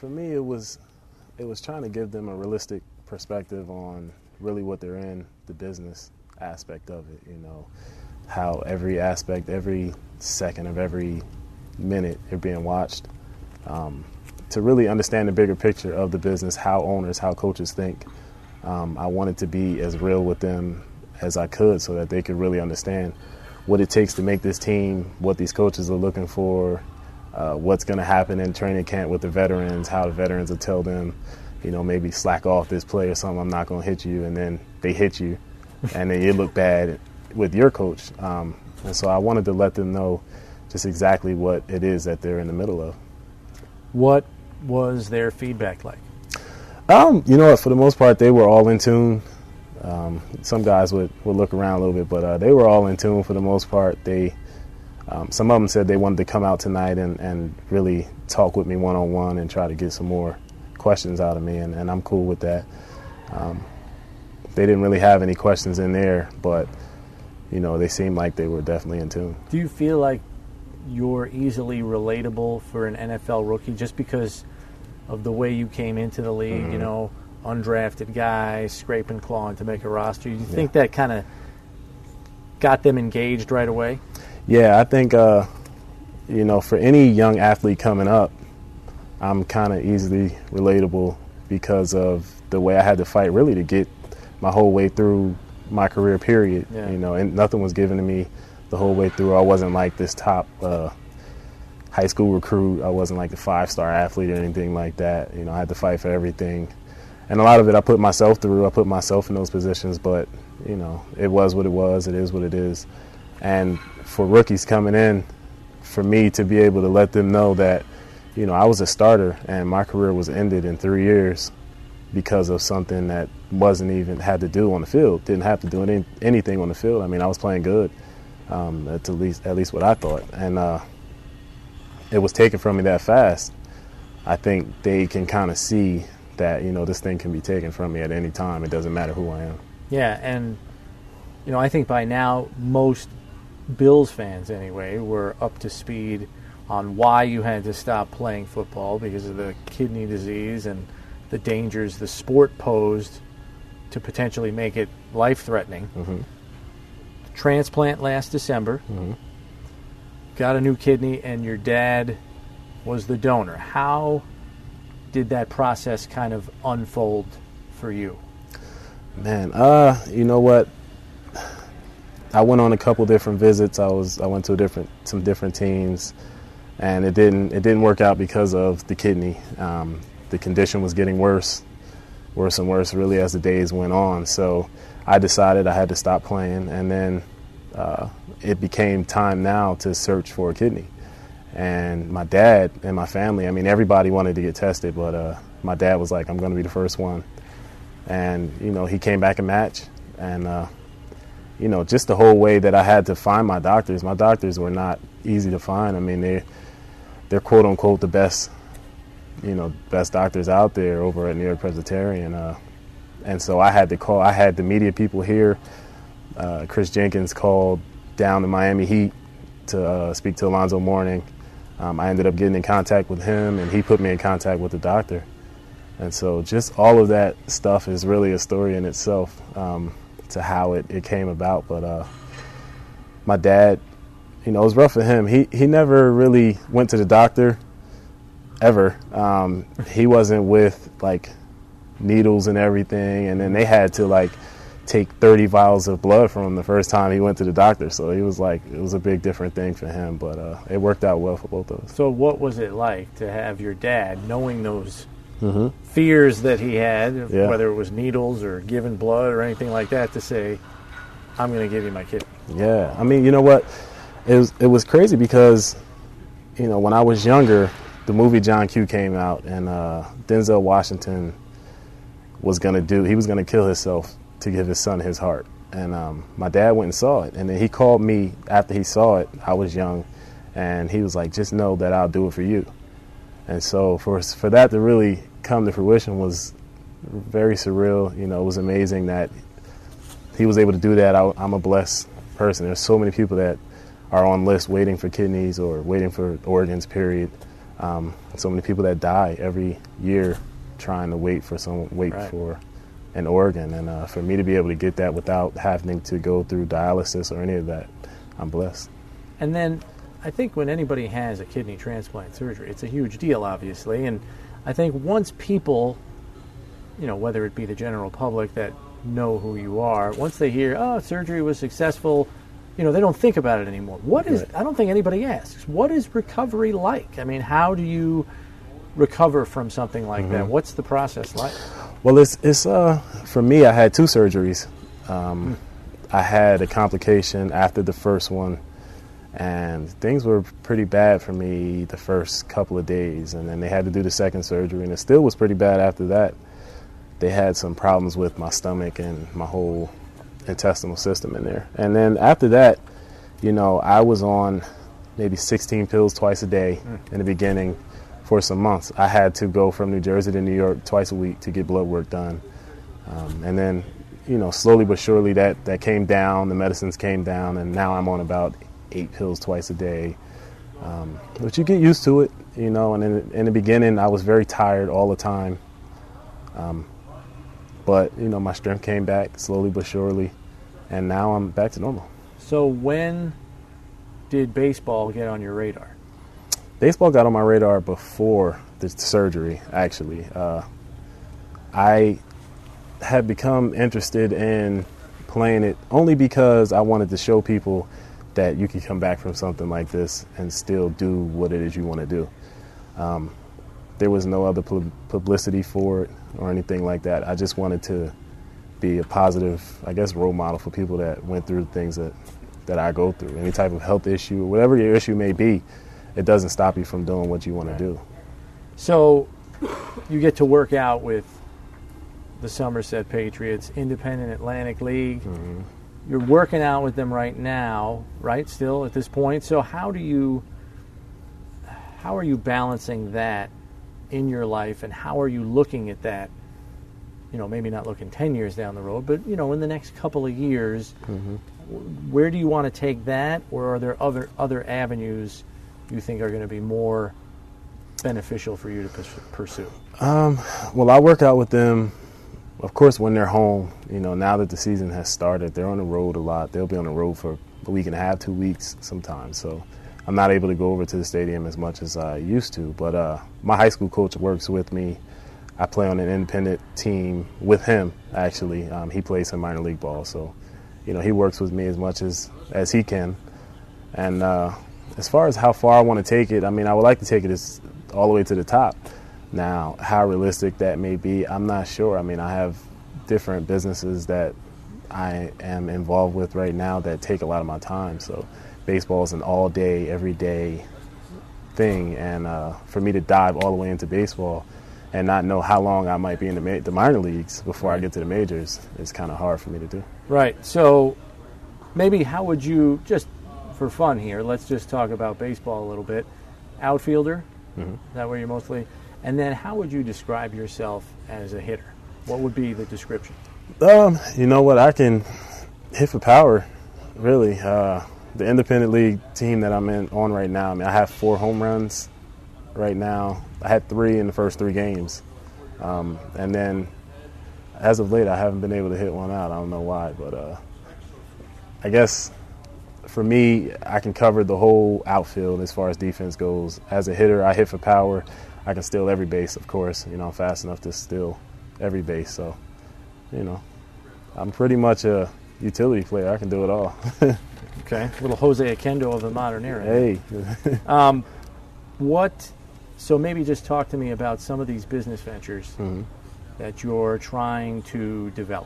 For me, it was trying to give them a realistic perspective on really what they're in, the business aspect of it, you know, how every aspect, every second of every minute they're being watched, to really understand the bigger picture of the business, how owners, how coaches think. I wanted to be as real with them as I could so that they could really understand what it takes to make this team, what these coaches are looking for, what's going to happen in training camp with the veterans, how the veterans will tell them, you know, maybe slack off this play or something, I'm not going to hit you, and then they hit you, and then you look bad with your coach. And so I wanted to let them know just exactly what it is that they're in the middle of. What was their feedback like? You know what, for the most part, they were all in tune. Some guys would look around a little bit, but they were all in tune for the most part. Some of them said they wanted to come out tonight and really talk with me one-on-one and try to get some more questions out of me, and I'm cool with that. They didn't really have any questions in there, but, you know, they seemed like they were definitely in tune. Do you feel like you're easily relatable for an NFL rookie just because of the way you came into the league, you know, undrafted guy, scrape and clawing to make a roster? Do you think that kind of got them engaged right away? Yeah, I think, you know, for any young athlete coming up, I'm kind of easily relatable because of the way I had to fight really to get my whole way through my career, period. Yeah. You know, and nothing was given to me the whole way through. I wasn't like this top high school recruit. I wasn't like a 5-star athlete or anything like that. You know, I had to fight for everything. And a lot of it I put myself through. I put myself in those positions, but, you know, it was what it was. It is what it is. And for rookies coming in, for me to be able to let them know that, you know, I was a starter and my career was ended in 3 years because of something that wasn't even had to do on the field, didn't have to do anything on the field. I mean, I was playing good, at least what I thought. And it was taken from me that fast. I think they can kind of see that, you know, this thing can be taken from me at any time. It doesn't matter who I am. Yeah, and, you know, I think by now most Bills fans, anyway, were up to speed on why you had to stop playing football because of the kidney disease and the dangers the sport posed to potentially make it life-threatening. Mm-hmm. Transplant last December. Mm-hmm. Got a new kidney, and your dad was the donor. How did that process kind of unfold for you? Man, you know what? I went on a couple different visits. I went to some different teams, and it didn't work out because of the kidney. The condition was getting worse and worse, really, as the days went on. So I decided I had to stop playing, and then it became time now to search for a kidney. And my dad and my family, I mean, everybody wanted to get tested, but my dad was like, I'm going to be the first one. And, you know, he came back a match, and you know, just the whole way that I had to find my doctors were not easy to find. I mean, they're quote unquote the best, you know, best doctors out there over at New York Presbyterian. And so I had the media people here. Chris Jenkins called down to Miami Heat to speak to Alonzo Mourning. I ended up getting in contact with him, and he put me in contact with the doctor. And so just all of that stuff is really a story in itself, to how it came about. But my dad, you know, it was rough for him. He never really went to the doctor ever. He wasn't with like needles and everything, and then they had to like take 30 vials of blood from him the first time he went to the doctor. So he was like, it was a big different thing for him, but it worked out well for both of us. So what was it like to have your dad, knowing those fears that he had, whether it was needles or giving blood or anything like that, to say, I'm going to give you my kidney? Yeah, I mean, you know what? It was crazy because, you know, when I was younger, the movie John Q came out, and Denzel Washington was going to kill himself to give his son his heart. And my dad went and saw it, and then he called me after he saw it. I was young, and he was like, just know that I'll do it for you. And so for that to really come to fruition was very surreal. You know, it was amazing that he was able to do that. I'm a blessed person. There's so many people that are on lists waiting for kidneys or waiting for organs, period. So many people that die every year trying to wait for an organ. And for me to be able to get that without having to go through dialysis or any of that, I'm blessed. And then I think when anybody has a kidney transplant surgery, it's a huge deal, obviously. And I think once people, whether it be the general public that know who you are, once they hear, oh, surgery was successful, they don't think about it anymore. I don't think anybody asks, what is recovery like? I mean, how do you recover from something like that? What's the process like? Well, it's for me, I had 2 surgeries. I had a complication after the first one, and things were pretty bad for me the first couple of days, and then they had to do the second surgery, and it still was pretty bad after that. They had some problems with my stomach and my whole intestinal system in there. And then after that, I was on maybe 16 pills twice a day in the beginning for some months. I had to go from New Jersey to New York twice a week to get blood work done. And then, slowly but surely that came down, the medicines came down, and now I'm on about 8 pills twice a day. But you get used to it, and in the beginning I was very tired all the time. But, my strength came back slowly but surely, and now I'm back to normal. So when did baseball get on your radar? Baseball got on my radar before the surgery, actually. I had become interested in playing it only because I wanted to show people that you can come back from something like this and still do what it is you want to do. There was no other publicity for it or anything like that. I just wanted to be a positive, role model for people that went through things that I go through. Any type of health issue, whatever your issue may be, it doesn't stop you from doing what you want to do. So you get to work out with the Somerset Patriots, Independent Atlantic League. You're working out with them right now, right, still at this point. So how are you balancing that in your life, and how are you looking at that, maybe not looking 10 years down the road, but, in the next couple of years, where do you want to take that, or are there other avenues you think are going to be more beneficial for you to pursue? Well, I work out with them, of course, when they're home. Now that the season has started, they're on the road a lot. They'll be on the road for a week and a half, 2 weeks sometimes, so I'm not able to go over to the stadium as much as I used to, but my high school coach works with me. I play on an independent team with him, actually. He plays some minor league ball, so he works with me as much as he can. And as far as how far I want to take it, I would like to take it all the way to the top. Now, how realistic that may be, I'm not sure. I have different businesses that I am involved with right now that take a lot of my time, so baseball is an all-day, every-day thing, and for me to dive all the way into baseball and not know how long I might be in the minor leagues before I get to the majors is kind of hard for me to do. Right. So maybe how would you, just for fun here, let's just talk about baseball a little bit. Outfielder, is that where you're mostly? And then how would you describe yourself as a hitter? What would be the description? You know what? I can hit for power, really. The independent league team that I'm on right now, I have 4 home runs right now. I had 3 in the first 3 games. And then as of late, I haven't been able to hit one out. I don't know why, but I guess for me, I can cover the whole outfield as far as defense goes. As a hitter, I hit for power. I can steal every base, of course. I'm fast enough to steal every base. So, I'm pretty much a utility player. I can do it all. Okay, a little Jose Oquendo of the modern era. Hey. So maybe just talk to me about some of these business ventures that you're trying to develop.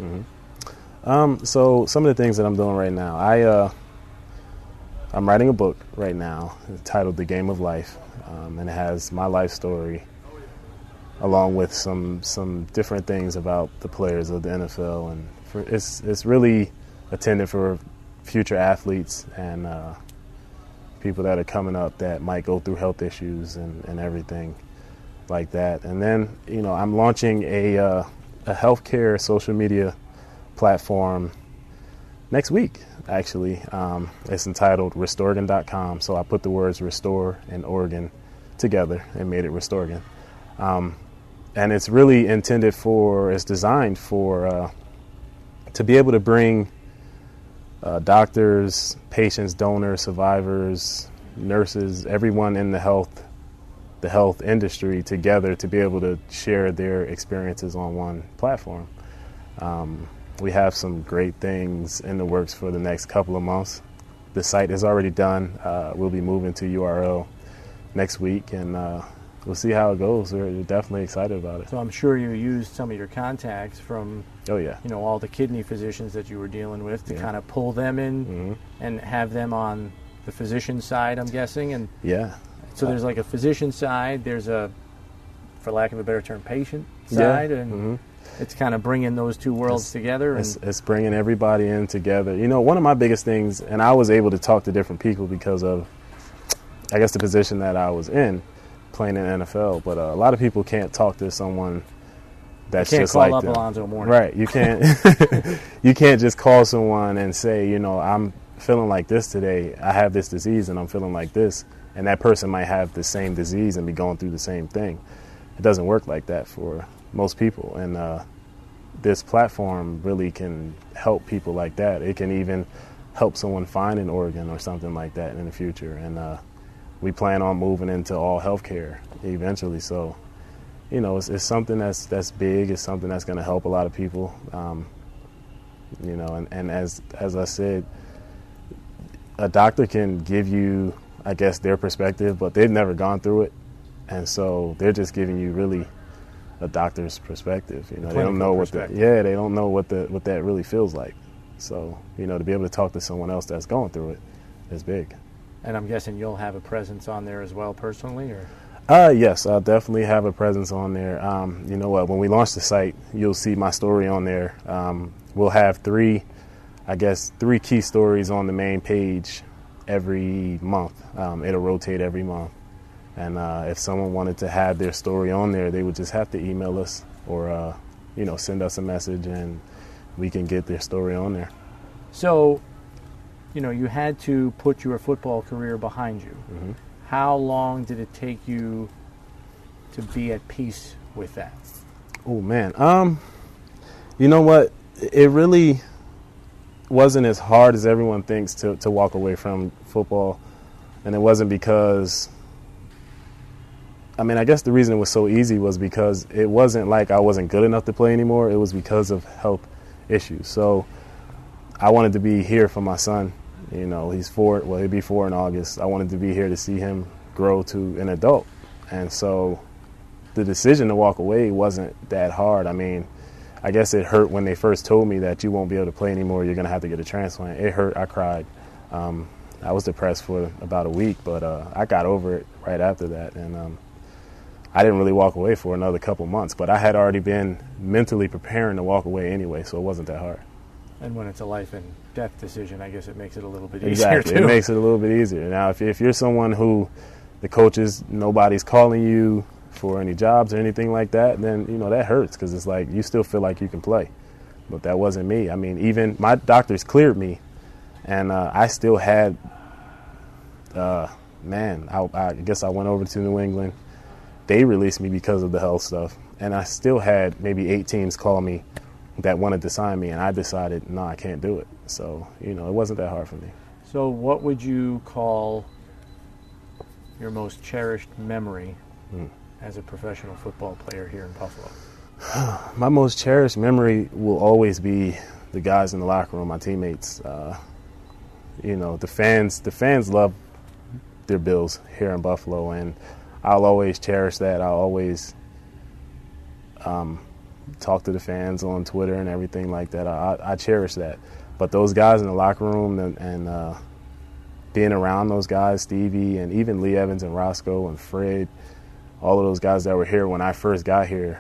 So some of the things that I'm doing right now, I'm writing a book right now titled The Game of Life, and it has my life story along with some different things about the players of the NFL, and it's really intended for future athletes and people that are coming up that might go through health issues and everything like that. And then, I'm launching a healthcare social media platform next week, actually. It's entitled Restorgan.com. So I put the words restore and Oregon together and made it Restorgan. And it's really it's designed for, to be able to bring doctors, patients, donors, survivors, nurses, everyone in the health industry together to be able to share their experiences on one platform. We have some great things in the works for the next couple of months. The site is already done. We'll be moving to URL next week, and we'll see how it goes. We're definitely excited about it. So I'm sure you used some of your contacts from all the kidney physicians that you were dealing with to kind of pull them in and have them on the physician side, I'm guessing. And so there's like a physician side, there's a, for lack of a better term, patient side, and it's kind of bringing those two worlds together. And it's bringing everybody in together. One of my biggest things, and I was able to talk to different people because of, I guess, the position that I was in, playing in NFL. But a lot of people can't talk to someone that's just like them. You can't call up Alonzo Mourning. Right. You can't. You can't just call someone and say, I'm feeling like this today. I have this disease and I'm feeling like this. And that person might have the same disease and be going through the same thing. It doesn't work like that for most people. And this platform really can help people like that. It can even help someone find an organ or something like that in the future. And we plan on moving into all healthcare eventually. So, it's something that's big. It's something that's going to help a lot of people. And as I said, a doctor can give you, I guess, their perspective, but they've never gone through it. And so they're just giving you really a doctor's perspective. They don't know what they don't know what that really feels like. So, to be able to talk to someone else that's going through it is big. And I'm guessing you'll have a presence on there as well personally, or? Yes, I'll definitely have a presence on there. You know what? When we launch the site, you'll see my story on there. We'll have three key stories on the main page every month. It'll rotate every month. And if someone wanted to have their story on there, they would just have to email us or, send us a message and we can get their story on there. So, you had to put your football career behind you. Mm-hmm. How long did it take you to be at peace with that? Oh, man. You know what? It really wasn't as hard as everyone thinks to walk away from football. And it wasn't because, I guess the reason it was so easy was because it wasn't like I wasn't good enough to play anymore. It was because of health issues. So I wanted to be here for my son. He's 4. Well, he'll be 4 in August. I wanted to be here to see him grow to an adult. And so the decision to walk away wasn't that hard. I guess it hurt when they first told me that you won't be able to play anymore. You're going to have to get a transplant. It hurt. I cried. I was depressed for about a week, but I got over it right after that. And I didn't really walk away for another couple months, but I had already been mentally preparing to walk away anyway, so it wasn't that hard. And when it's a life and death decision, I guess it makes it a little bit easier, exactly. too. It makes it a little bit easier. Now, if you're someone who the coaches, nobody's calling you for any jobs or anything like that, then, that hurts because it's like you still feel like you can play. But that wasn't me. Even my doctors cleared me, and I still had, I guess I went over to New England. They released me because of the health stuff, and I still had maybe 8 teams call me that wanted to sign me, and I decided, no, I can't do it. So, it wasn't that hard for me. So what would you call your most cherished memory as a professional football player here in Buffalo? My most cherished memory will always be the guys in the locker room, my teammates. The fans love their Bills here in Buffalo, and I'll always cherish that. I'll always talk to the fans on Twitter and everything like that. I cherish that. But those guys in the locker room and being around those guys, Stevie and even Lee Evans and Roscoe and Fred, all of those guys that were here when I first got here,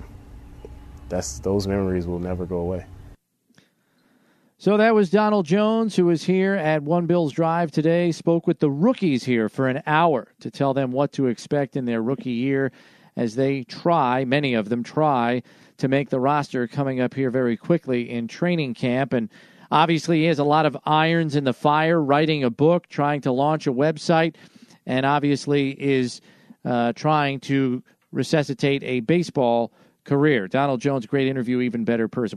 those memories will never go away. So that was Donald Jones, who was here at One Bills Drive today, spoke with the rookies here for an hour to tell them what to expect in their rookie year as they many of them try to make the roster coming up here very quickly in training camp. And obviously he has a lot of irons in the fire, writing a book, trying to launch a website, and obviously is trying to resuscitate a baseball career. Donald Jones, great interview, even better person.